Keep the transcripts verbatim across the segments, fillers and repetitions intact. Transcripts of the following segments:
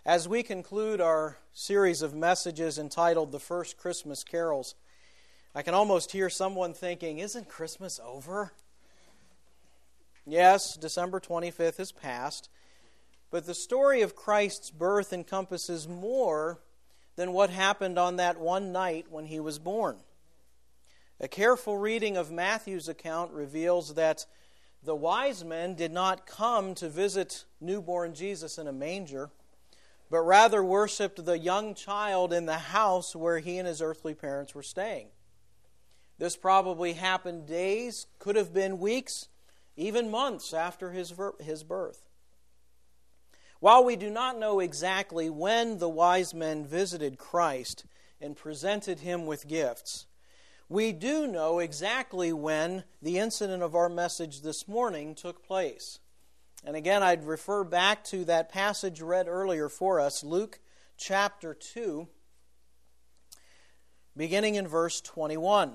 As we conclude our series of messages entitled The First Christmas Carols, I can almost hear someone thinking, isn't Christmas over? Yes, December twenty-fifth has passed, but the story of Christ's birth encompasses more than what happened on that one night when he was born. A careful reading of Matthew's account reveals that the wise men did not come to visit newborn Jesus in a manger, but rather worshipped the young child in the house where he and his earthly parents were staying. This probably happened days, could have been weeks, even months after his his birth. While we do not know exactly when the wise men visited Christ and presented him with gifts, we do know exactly when the incident of our message this morning took place. And again, I'd refer back to that passage read earlier for us, Luke chapter two, beginning in verse twenty-one.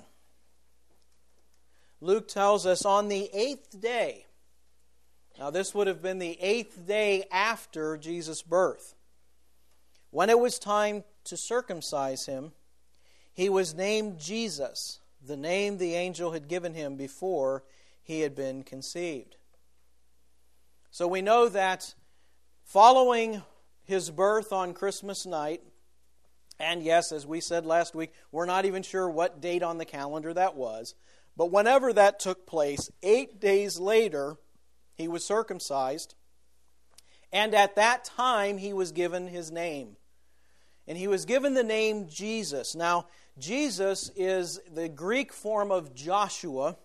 Luke tells us, on the eighth day, now this would have been the eighth day after Jesus' birth, when it was time to circumcise him, he was named Jesus, the name the angel had given him before he had been conceived. So we know that following his birth on Christmas night, and yes, as we said last week, we're not even sure what date on the calendar that was, but whenever that took place, eight days later, he was circumcised, and at that time he was given his name. And he was given the name Jesus. Now, Jesus is the Greek form of Joshua,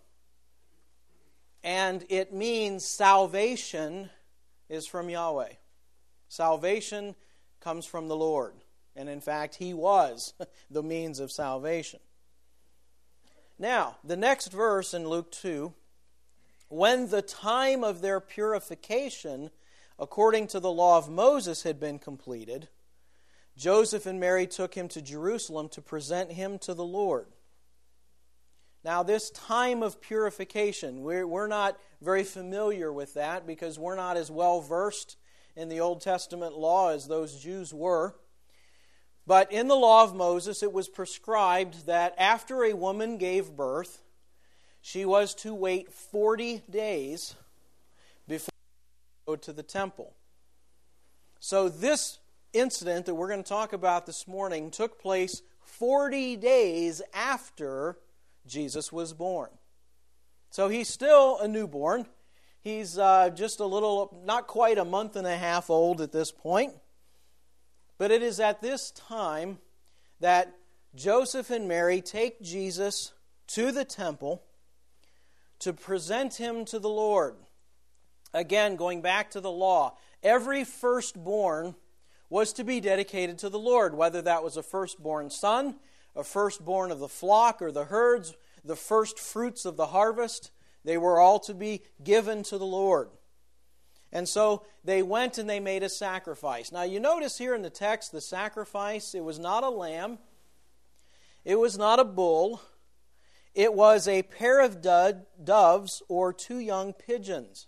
and it means salvation is from Yahweh. Salvation comes from the Lord. And in fact, he was the means of salvation. Now, the next verse in Luke two, when the time of their purification, according to the law of Moses, had been completed, Joseph and Mary took him to Jerusalem to present him to the Lord. Now, this time of purification, we're, we're not very familiar with that because we're not as well versed in the Old Testament law as those Jews were. But in the law of Moses, it was prescribed that after a woman gave birth, she was to wait forty days before she could go to the temple. So this incident that we're going to talk about this morning took place forty days after Jesus was born. So he's still a newborn. He's uh, just a little, not quite a month and a half old at this point. But it is at this time that Joseph and Mary take Jesus to the temple to present him to the Lord. Again, going back to the law, every firstborn was to be dedicated to the Lord, whether that was a firstborn son, a firstborn of the flock or the herds, the first fruits of the harvest. They were all to be given to the Lord. And so they went and they made a sacrifice. Now you notice here in the text, the sacrifice, it was not a lamb, it was not a bull, it was a pair of doves or two young pigeons.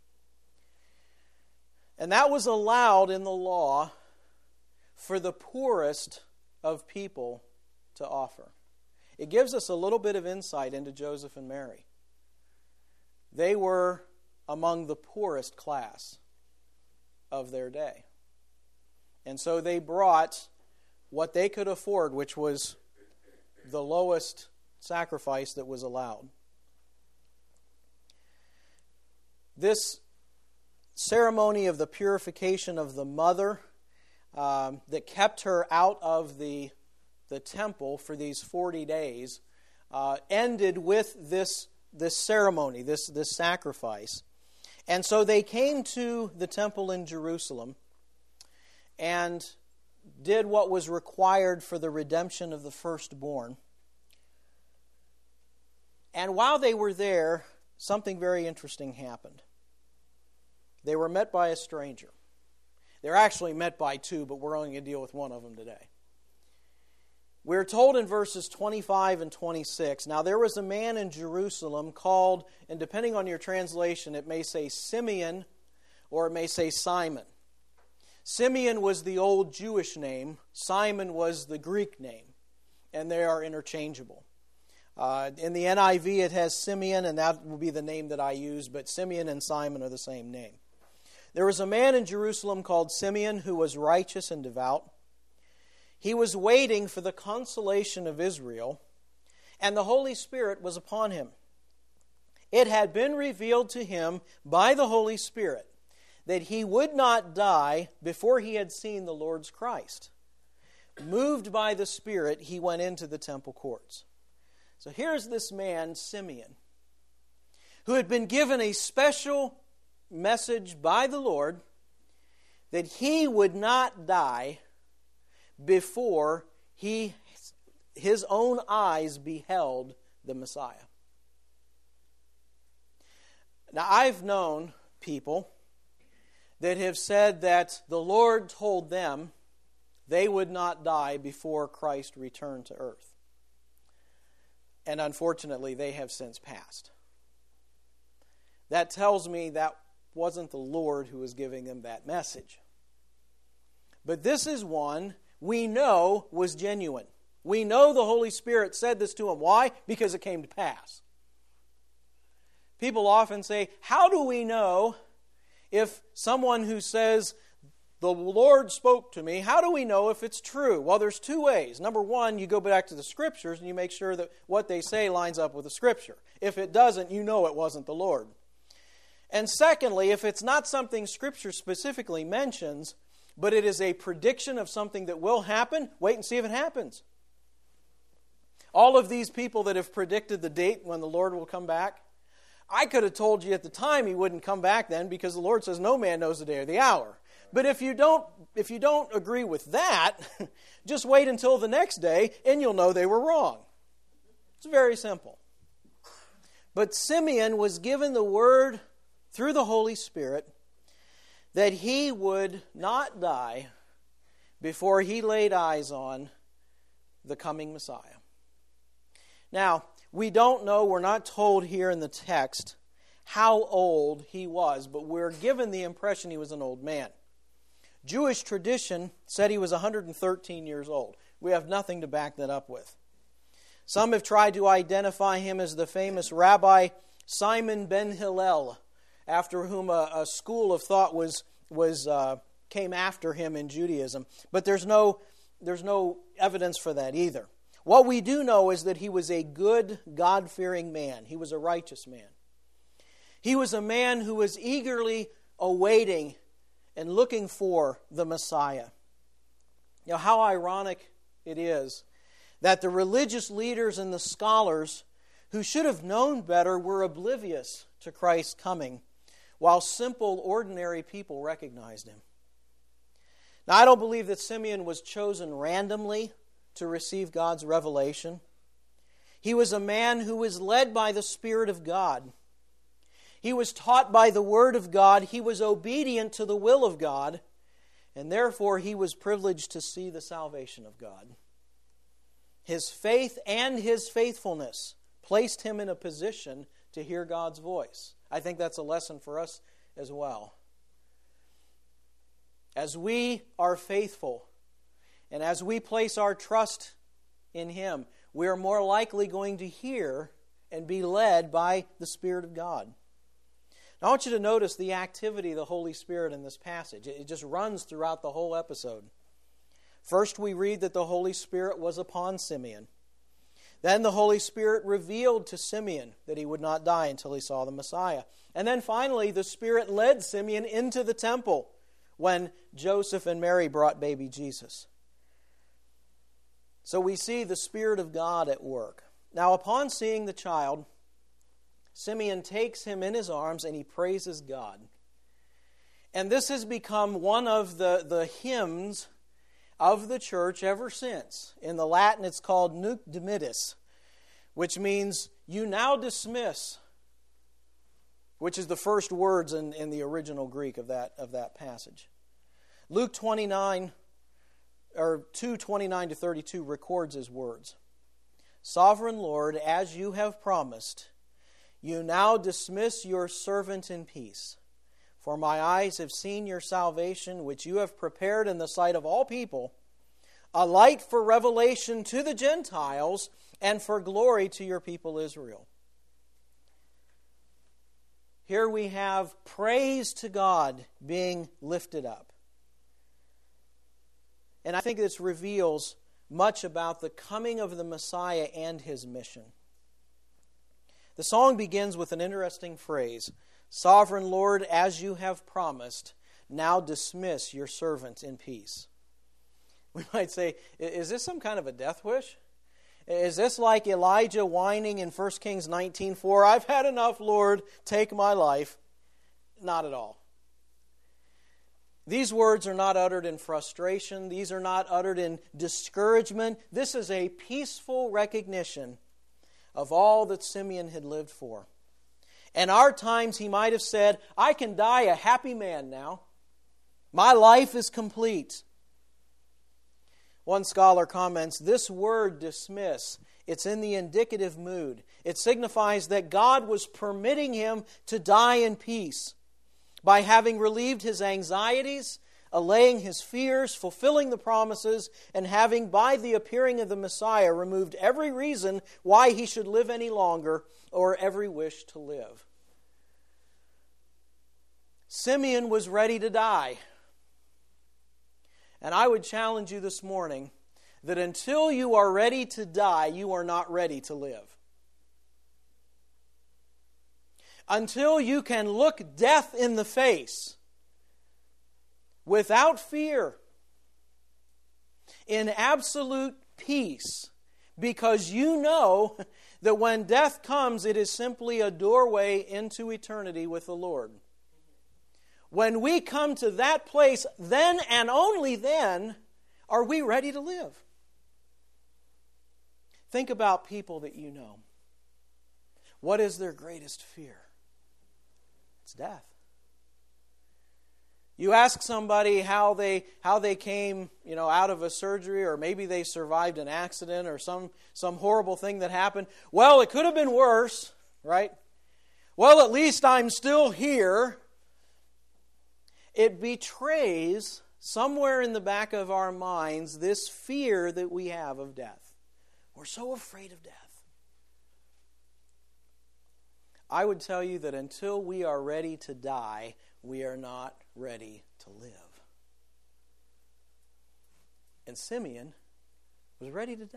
And that was allowed in the law for the poorest of people to offer. It gives us a little bit of insight into Joseph and Mary. They were among the poorest class of their day. And so they brought what they could afford, which was the lowest sacrifice that was allowed. This ceremony of the purification of the mother um, that kept her out of the, the temple for these forty days uh, ended with this, this ceremony, this, this sacrifice. And so they came to the temple in Jerusalem and did what was required for the redemption of the firstborn. And while they were there, something very interesting happened. They were met by a stranger. They were actually met by two, but we're only going to deal with one of them today. We're told in verses twenty-five and twenty-six, now there was a man in Jerusalem called, and depending on your translation, it may say Simeon or it may say Simon. Simeon was the old Jewish name. Simon was the Greek name. And they are interchangeable. Uh, in the N I V it has Simeon, and that will be the name that I use, but Simeon and Simon are the same name. There was a man in Jerusalem called Simeon who was righteous and devout. He was waiting for the consolation of Israel, and the Holy Spirit was upon him. It had been revealed to him by the Holy Spirit that he would not die before he had seen the Lord's Christ. Moved by the Spirit, he went into the temple courts. So here's this man, Simeon, who had been given a special message by the Lord that he would not die before he, his own eyes beheld the Messiah. Now, I've known people that have said that the Lord told them they would not die before Christ returned to earth. And unfortunately, they have since passed. That tells me that wasn't the Lord who was giving them that message. But this is one we know was genuine. We know the Holy Spirit said this to him. Why? Because it came to pass. People often say, how do we know if someone who says, the Lord spoke to me, how do we know if it's true? Well, there's two ways. Number one, you go back to the Scriptures and you make sure that what they say lines up with the Scripture. If it doesn't, you know it wasn't the Lord. And secondly, if it's not something Scripture specifically mentions, but it is a prediction of something that will happen, wait and see if it happens. All of these people that have predicted the date when the Lord will come back, I could have told you at the time He wouldn't come back then because the Lord says no man knows the day or the hour. But if you don't if you don't agree with that, just wait until the next day and you'll know they were wrong. It's very simple. But Simeon was given the word through the Holy Spirit that he would not die before he laid eyes on the coming Messiah. Now, we don't know, we're not told here in the text how old he was, but we're given the impression he was an old man. Jewish tradition said he was one hundred thirteen years old. We have nothing to back that up with. Some have tried to identify him as the famous Rabbi Simon ben Hillel, after whom a, a school of thought was was uh, came after him in Judaism. But there's no there's no evidence for that either. What we do know is that he was a good, God-fearing man. He was a righteous man. He was a man who was eagerly awaiting and looking for the Messiah. You know, how ironic it is that the religious leaders and the scholars who should have known better were oblivious to Christ's coming, while simple, ordinary people recognized him. Now, I don't believe that Simeon was chosen randomly to receive God's revelation. He was a man who was led by the Spirit of God. He was taught by the Word of God. He was obedient to the will of God. And therefore, he was privileged to see the salvation of God. His faith and his faithfulness placed him in a position to hear God's voice. I think that's a lesson for us as well. As we are faithful, and as we place our trust in Him, we are more likely going to hear and be led by the Spirit of God. Now, I want you to notice the activity of the Holy Spirit in this passage. It just runs throughout the whole episode. First, we read that the Holy Spirit was upon Simeon. Then the Holy Spirit revealed to Simeon that he would not die until he saw the Messiah. And then finally, the Spirit led Simeon into the temple when Joseph and Mary brought baby Jesus. So we see the Spirit of God at work. Now, upon seeing the child, Simeon takes him in his arms and he praises God. And this has become one of the, the hymns of the church ever since. In the Latin, it's called Nunc Dimittis, which means you now dismiss, which is the first words in, in the original Greek of that, of that passage. Luke twenty-nine, or two twenty-nine to thirty-two records his words. Sovereign Lord, as you have promised, you now dismiss your servant in peace, For my eyes have seen your salvation, which you have prepared in the sight of all people, a light for revelation to the Gentiles and for glory to your people Israel. Here we have praise to God being lifted up. And I think this reveals much about the coming of the Messiah and his mission. The song begins with an interesting phrase, Sovereign Lord, as you have promised, now dismiss your servant in peace. We might say, is this some kind of a death wish? Is this like Elijah whining in First Kings nineteen four, I've had enough, Lord, take my life? Not at all. These words are not uttered in frustration. These are not uttered in discouragement. This is a peaceful recognition of all that Simeon had lived for. In our times, he might have said, I can die a happy man now. My life is complete. One scholar comments, this word dismiss, it's in the indicative mood. It signifies that God was permitting him to die in peace by having relieved his anxieties, allaying his fears, fulfilling the promises, and having, by the appearing of the Messiah, removed every reason why he should live any longer or every wish to live. Simeon was ready to die. And I would challenge you this morning that until you are ready to die, you are not ready to live. Until you can look death in the face without fear, in absolute peace, because you know that when death comes, it is simply a doorway into eternity with the Lord. When we come to that place, then and only then are we ready to live. Think about people that you know. What is their greatest fear? It's death. You ask somebody how they how they came, you know, out of a surgery, or maybe they survived an accident or some, some horrible thing that happened. Well, it could have been worse, right? Well, at least I'm still here. It betrays somewhere in the back of our minds this fear that we have of death. We're so afraid of death. I would tell you that until we are ready to die, we are not ready to live. And Simeon was ready to die.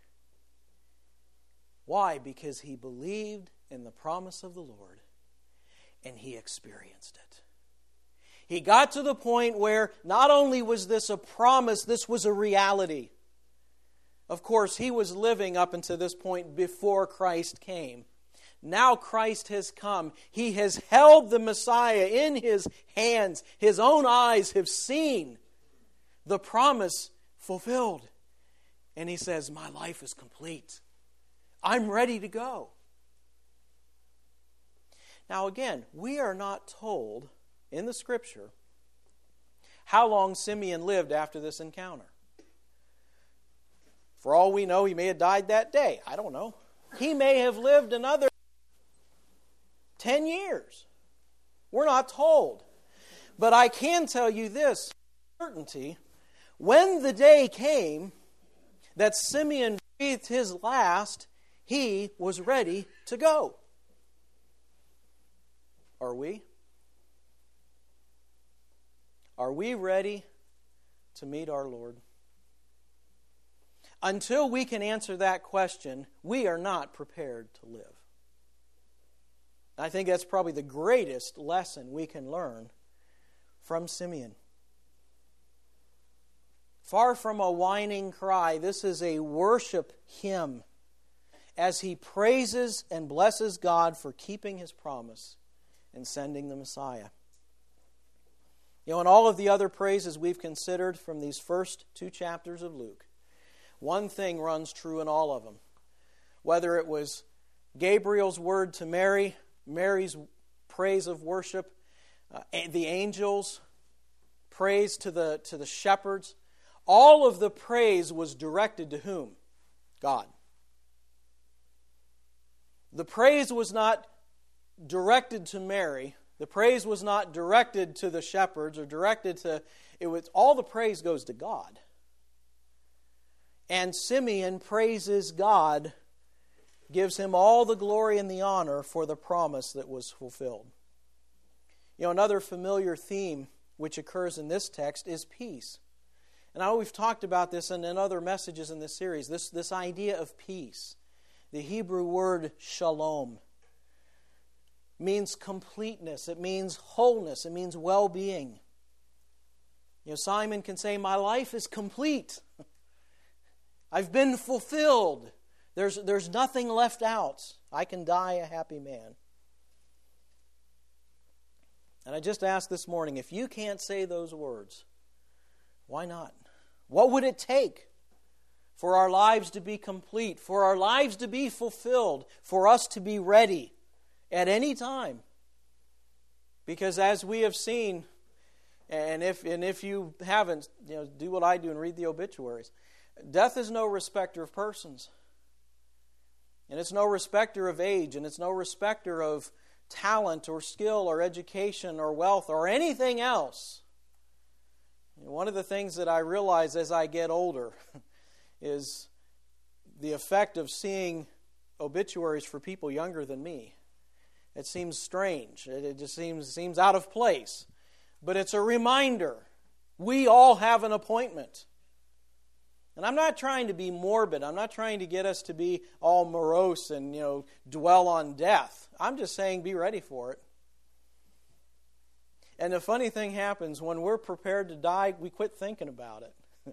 Why? Because he believed in the promise of the Lord and he experienced it. He got to the point where not only was this a promise, this was a reality. Of course, he was living up until this point before Christ came. Now Christ has come. He has held the Messiah in his hands. His own eyes have seen the promise fulfilled. And he says, my life is complete. I'm ready to go. Now again, we are not told in the Scripture how long Simeon lived after this encounter. For all we know, he may have died that day. I don't know. He may have lived another ten years. We're not told. But I can tell you this with certainty. When the day came that Simeon breathed his last, he was ready to go. Are we? Are we ready to meet our Lord? Until we can answer that question, we are not prepared to live. I think that's probably the greatest lesson we can learn from Simeon. Far from a whining cry, this is a worship hymn as he praises and blesses God for keeping his promise and sending the Messiah. You know, in all of the other praises we've considered from these first two chapters of Luke, one thing runs true in all of them. Whether it was Gabriel's word to Mary, Mary's praise of worship, uh, the angels' praise to the, to the shepherds, all of the praise was directed to whom? God. The praise was not directed to Mary. The praise was not directed to the shepherds or directed to, it was, all the praise goes to God. And Simeon praises God, gives him all the glory and the honor for the promise that was fulfilled. You know, another familiar theme which occurs in this text is peace. And I know we've talked about this in, in other messages in this series, this, this idea of peace. The Hebrew word shalom means completeness. It means wholeness. It means well-being. You know, Simon can say, my life is complete. I've been fulfilled. There's, there's nothing left out. I can die a happy man. And I just asked this morning, if you can't say those words, why not? What would it take for our lives to be complete, for our lives to be fulfilled, for us to be ready at any time? Because as we have seen, and if and if you haven't, you know, do what I do and read the obituaries. Death is no respecter of persons. And it's no respecter of age, and it's no respecter of talent or skill or education or wealth or anything else. And one of the things that I realize as I get older is the effect of seeing obituaries for people younger than me. It seems strange. It just seems seems out of place. But it's a reminder. We all have an appointment. And I'm not trying to be morbid. I'm not trying to get us to be all morose and, you know, dwell on death. I'm just saying be ready for it. And the funny thing happens, when we're prepared to die, we quit thinking about it.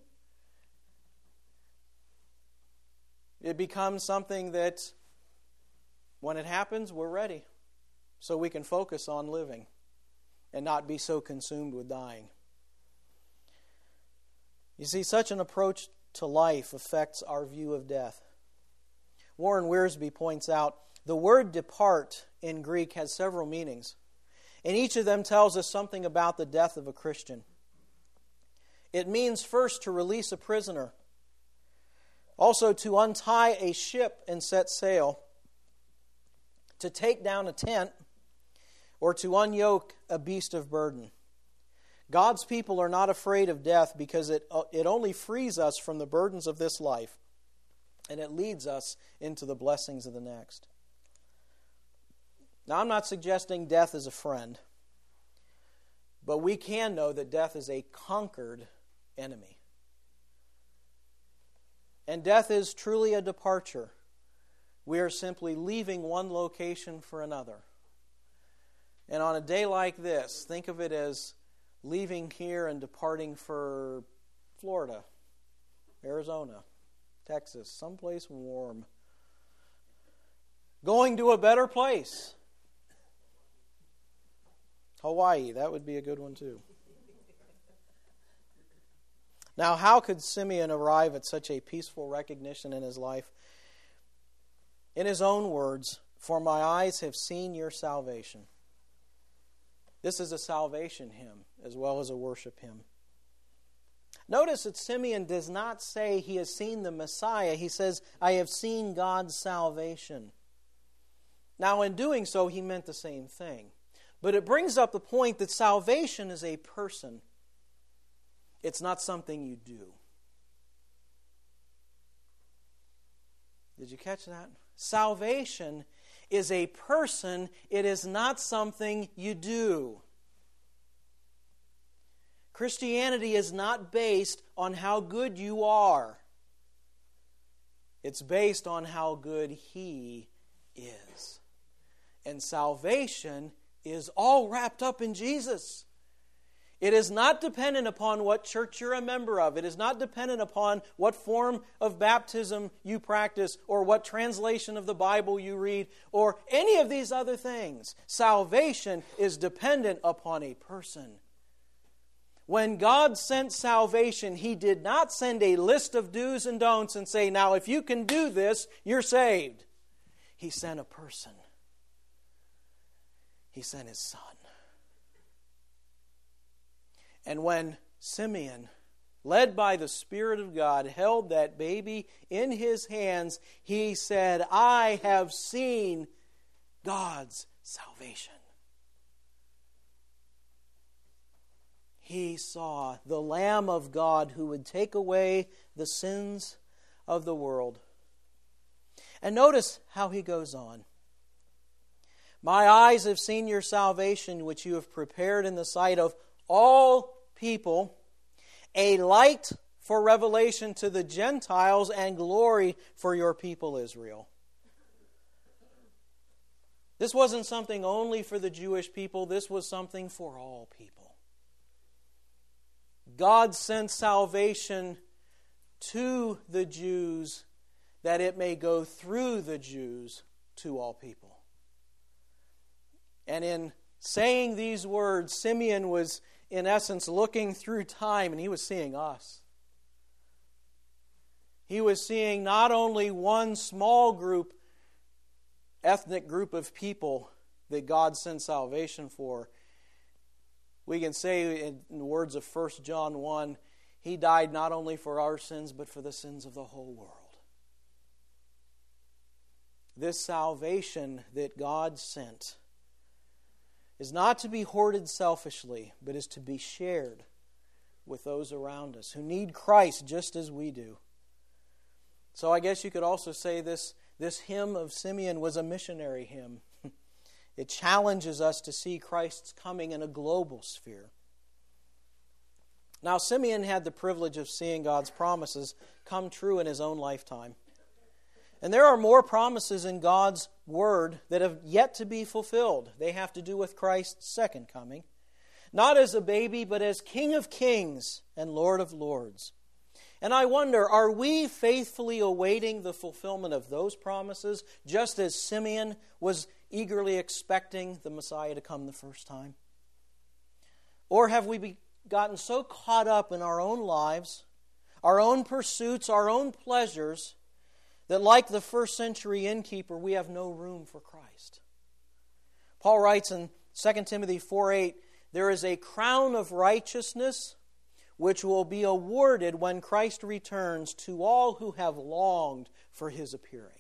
It becomes something that, when it happens, we're ready. So we can focus on living and not be so consumed with dying. You see, such an approach to life affects our view of death. Warren Wiersbe points out, the word depart in Greek has several meanings, and each of them tells us something about the death of a Christian. It means first to release a prisoner, also to untie a ship and set sail, to take down a tent, or to unyoke a beast of burden. God's people are not afraid of death because it, it only frees us from the burdens of this life, and it leads us into the blessings of the next. Now, I'm not suggesting death is a friend, but we can know that death is a conquered enemy. And death is truly a departure. We are simply leaving one location for another. And on a day like this, think of it as leaving here and departing for Florida, Arizona, Texas, someplace warm. Going to a better place. Hawaii, that would be a good one too. Now, how could Simeon arrive at such a peaceful recognition in his life? In his own words, "For my eyes have seen your salvation." This is a salvation hymn as well as a worship hymn. Notice that Simeon does not say he has seen the Messiah. He says, I have seen God's salvation. Now, in doing so, he meant the same thing. But it brings up the point that salvation is a person. It's not something you do. Did you catch that? Salvation is a person. It is not something you do. Christianity is not based on how good you are. It's based on how good He is. And salvation is all wrapped up in Jesus. It is not dependent upon what church you're a member of. It is not dependent upon what form of baptism you practice or what translation of the Bible you read or any of these other things. Salvation is dependent upon a person. When God sent salvation, He did not send a list of do's and don'ts and say, now if you can do this, you're saved. He sent a person. He sent His Son. And when Simeon, led by the Spirit of God, held that baby in his hands, he said, I have seen God's salvation. he saw the Lamb of God who would take away the sins of the world. And notice how he goes on. My eyes have seen your salvation, which you have prepared in the sight of all people, a light for revelation to the Gentiles and glory for your people Israel. This wasn't something only for the Jewish people. This was something for all people. God sent salvation to the Jews that it may go through the Jews to all people. And in saying these words, Simeon was, in essence, looking through time, and he was seeing us. He was seeing not only one small group, ethnic group of people that God sent salvation for. We can say in the words of First John one, He died not only for our sins, but for the sins of the whole world. This salvation that God sent is not to be hoarded selfishly, but is to be shared with those around us who need Christ just as we do. So I guess you could also say this, this hymn of Simeon was a missionary hymn. It challenges us to see Christ's coming in a global sphere. Now, Simeon had the privilege of seeing God's promises come true in his own lifetime. And there are more promises in God's Word that have yet to be fulfilled. They have to do with Christ's second coming. Not as a baby, but as King of Kings and Lord of Lords. And I wonder, are we faithfully awaiting the fulfillment of those promises, just as Simeon was eagerly expecting the Messiah to come the first time? Or have we be gotten so caught up in our own lives, our own pursuits, our own pleasures, that like the first century innkeeper, we have no room for Christ? Paul writes in Second Timothy four eight, there is a crown of righteousness which will be awarded when Christ returns to all who have longed for His appearing.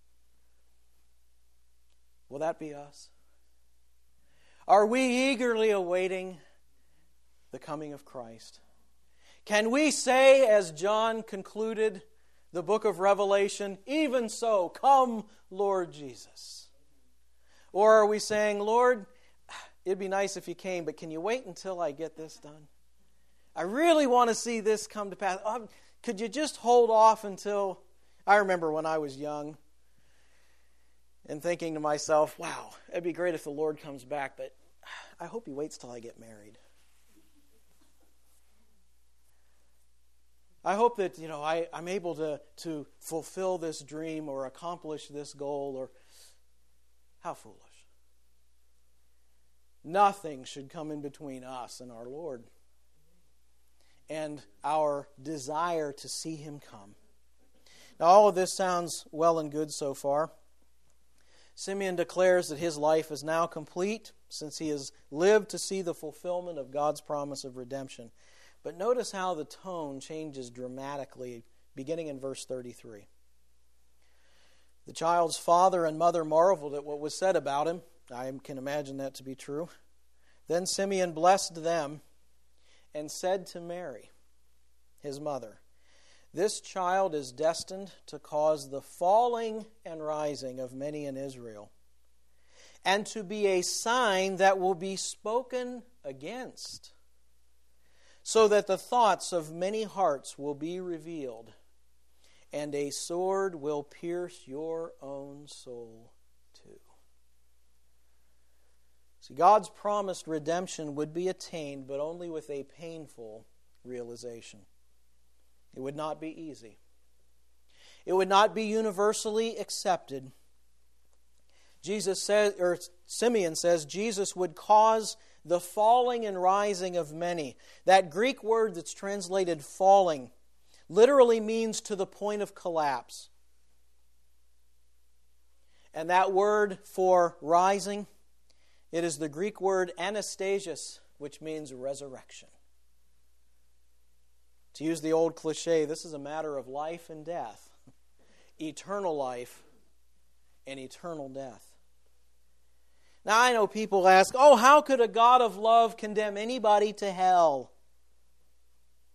Will that be us? Are we eagerly awaiting the coming of Christ? Can we say, as John concluded the book of Revelation, even so, come, Lord Jesus? Or are we saying, Lord, it'd be nice if you came, but can you wait until I get this done? I really want to see this come to pass. Um, could you just hold off until... I remember when I was young and thinking to myself, wow, it'd be great if the Lord comes back, but I hope He waits till I get married. I hope that, you know, I, I'm able to, to fulfill this dream or accomplish this goal. Or how foolish. Nothing should come in between us and our Lord and our desire to see Him come. Now, all of this sounds well and good so far. Simeon declares that his life is now complete since he has lived to see the fulfillment of God's promise of redemption. But notice how the tone changes dramatically, beginning in verse thirty-three. The child's father and mother marveled at what was said about him. I can imagine that to be true. Then Simeon blessed them and said to Mary, his mother, this child is destined to cause the falling and rising of many in Israel, and to be a sign that will be spoken against, so that the thoughts of many hearts will be revealed, and a sword will pierce your own soul too. See, God's promised redemption would be attained, but only with a painful realization. It would not be easy. It would not be universally accepted. Jesus says, or Simeon says, Jesus would cause the falling and rising of many. That Greek word that's translated falling literally means to the point of collapse. And that word for rising, it is the Greek word anastasios, which means resurrection. To use the old cliche, this is a matter of life and death. Eternal life and eternal death. Now I know people ask, oh, how could a God of love condemn anybody to hell?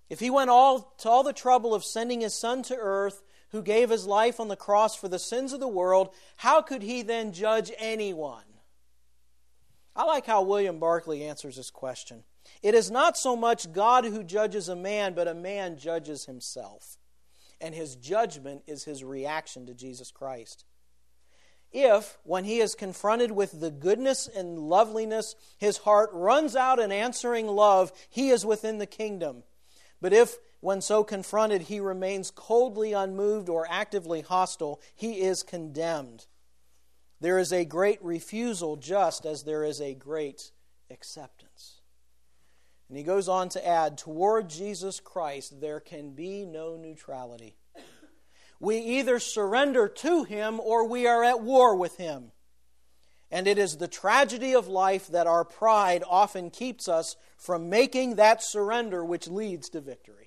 If he went all to all the trouble of sending his Son to earth, who gave his life on the cross for the sins of the world, how could he then judge anyone? I like how William Barclay answers this question. It is not so much God who judges a man, but a man judges himself. And his judgment is his reaction to Jesus Christ. If, when he is confronted with the goodness and loveliness, his heart runs out in answering love, he is within the kingdom. But if, when so confronted, he remains coldly unmoved or actively hostile, he is condemned. There is a great refusal just as there is a great acceptance. And he goes on to add, toward Jesus Christ there can be no neutrality. We either surrender to him or we are at war with him. And it is the tragedy of life that our pride often keeps us from making that surrender which leads to victory.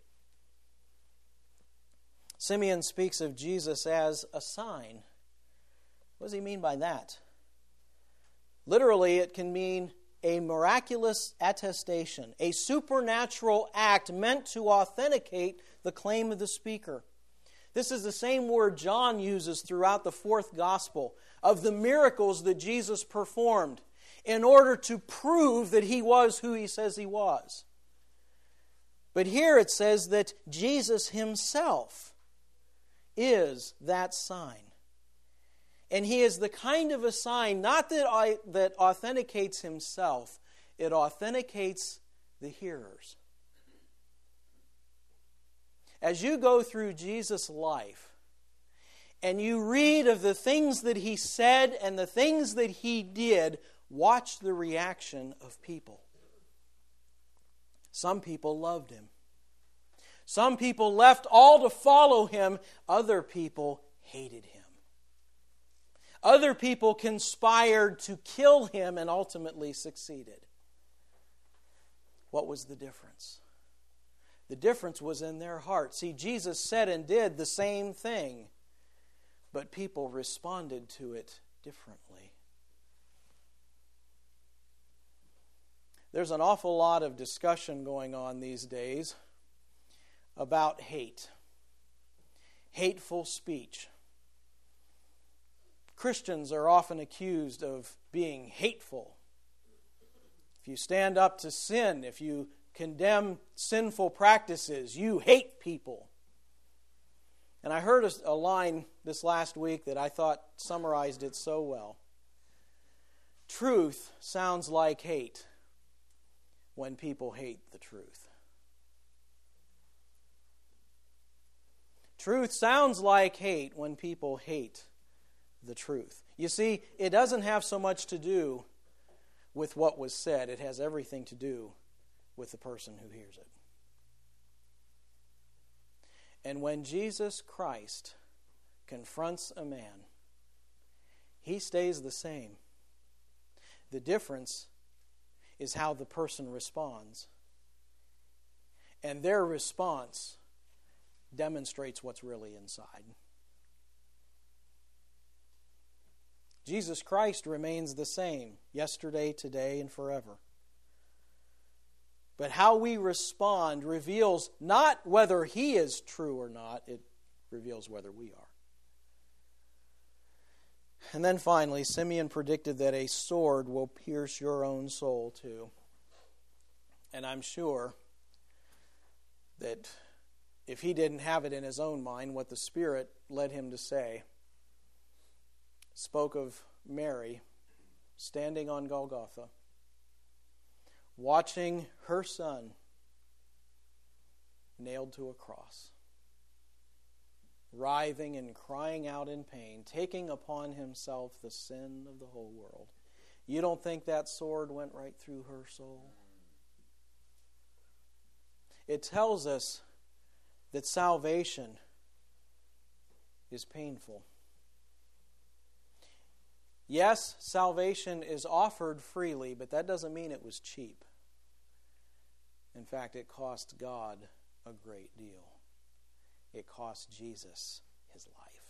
Simeon speaks of Jesus as a sign. What does he mean by that? Literally, it can mean a miraculous attestation, a supernatural act meant to authenticate the claim of the speaker. This is the same word John uses throughout the fourth gospel of the miracles that Jesus performed in order to prove that he was who he says he was. But here it says that Jesus himself is that sign. And he is the kind of a sign, not that, I, that authenticates himself, it authenticates the hearers. As you go through Jesus' life and you read of the things that he said and the things that he did, watch the reaction of people. Some people loved him. Some people left all to follow him. Other people hated him. Other people conspired to kill him and ultimately succeeded. What was the difference? The difference was in their heart. See, Jesus said and did the same thing, but people responded to it differently. There's an awful lot of discussion going on these days about hate, hateful speech. Christians are often accused of being hateful. If you stand up to sin, if you condemn sinful practices, you hate people. And I heard a, a line this last week that I thought summarized it so well. Truth sounds like hate when people hate the truth. Truth sounds like hate when people hate the truth. You see, it doesn't have so much to do with what was said. It has everything to do with the person who hears it. And when Jesus Christ confronts a man, he stays the same. The difference is how the person responds. And their response demonstrates what's really inside. Jesus Christ remains the same yesterday, today, and forever. But how we respond reveals not whether he is true or not, it reveals whether we are. And then finally, Simeon predicted that a sword will pierce your own soul too. And I'm sure that if he didn't have it in his own mind, what the Spirit led him to say, spoke of Mary standing on Golgotha, watching her son nailed to a cross, writhing and crying out in pain, taking upon himself the sin of the whole world. You don't think that sword went right through her soul? It tells us that salvation is painful. Yes, salvation is offered freely, but that doesn't mean it was cheap. In fact, it cost God a great deal. It cost Jesus his life.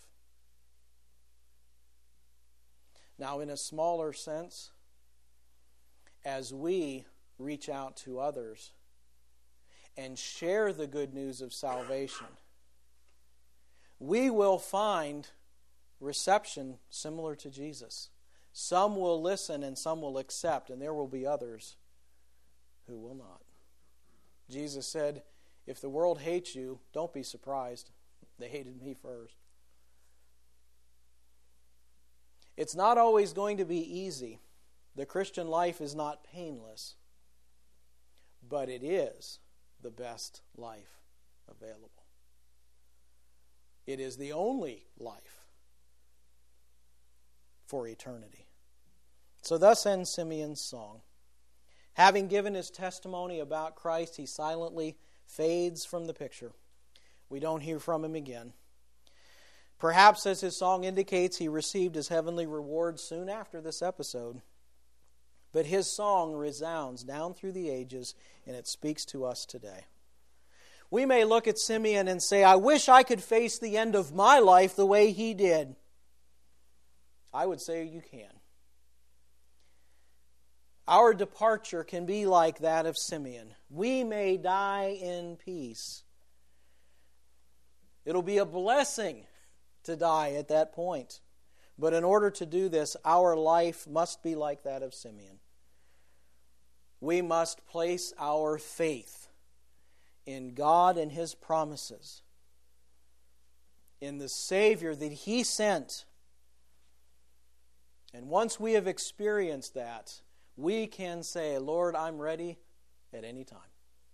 Now, in a smaller sense, as we reach out to others, and share the good news of salvation, we will find reception similar to Jesus. Some will listen and some will accept, and there will be others who will not. Jesus said, if the world hates you, don't be surprised. They hated me first. It's not always going to be easy. The Christian life is not painless, but it is the best life available. It is the only life for eternity. So thus ends Simeon's song. Having given his testimony about Christ, he silently fades from the picture. We don't hear from him again. Perhaps, as his song indicates, he received his heavenly reward soon after this episode. But his song resounds down through the ages, and it speaks to us today. We may look at Simeon and say, I wish I could face the end of my life the way he did. I would say you can. Our departure can be like that of Simeon. We may die in peace. It'll be a blessing to die at that point. But in order to do this, our life must be like that of Simeon. We must place our faith in God and His promises, in the Savior that He sent. And once we have experienced that, we can say, Lord, I'm ready at any time.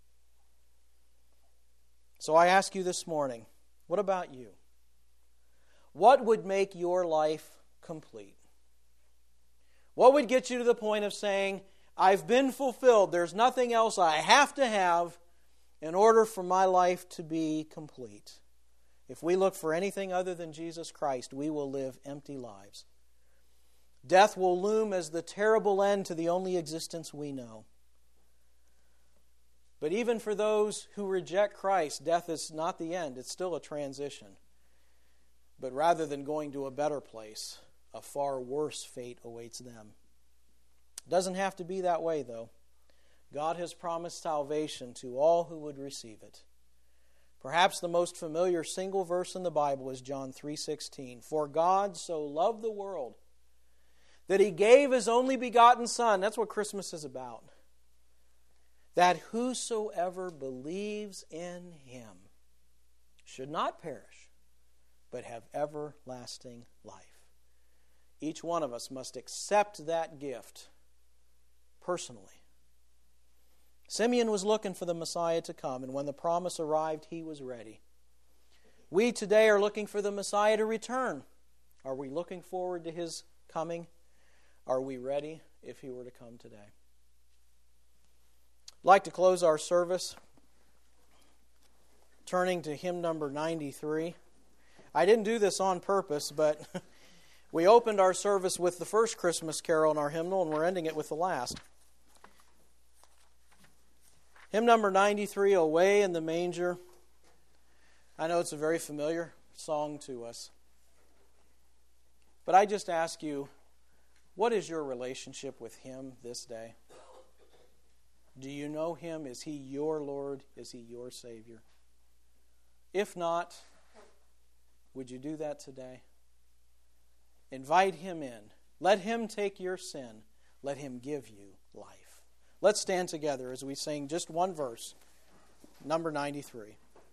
So I ask you this morning, what about you? What would make your life complete? What would get you to the point of saying, I've been fulfilled, there's nothing else I have to have in order for my life to be complete? If we look for anything other than Jesus Christ, we will live empty lives. Death will loom as the terrible end to the only existence we know. But even for those who reject Christ, death is not the end. It's still a transition. But rather than going to a better place, a far worse fate awaits them. It doesn't have to be that way, though. God has promised salvation to all who would receive it. Perhaps the most familiar single verse in the Bible is John three sixteen. For God so loved the world that He gave His only begotten Son. That's what Christmas is about. That whosoever believes in Him should not perish, but have everlasting life. Each one of us must accept that gift personally. Simeon was looking for the Messiah to come, and when the promise arrived, he was ready. We today are looking for the Messiah to return. Are we looking forward to His coming? Are we ready if He were to come today? I'd like to close our service turning to hymn number ninety-three. I didn't do this on purpose, but we opened our service with the first Christmas carol in our hymnal, and we're ending it with the last. Hymn number ninety-three, Away in the Manger. I know it's a very familiar song to us. But I just ask you, what is your relationship with Him this day? Do you know Him? Is He your Lord? Is He your Savior? If not, would you do that today? Invite Him in. Let Him take your sin. Let Him give you life. Let's stand together as we sing just one verse, number ninety-three.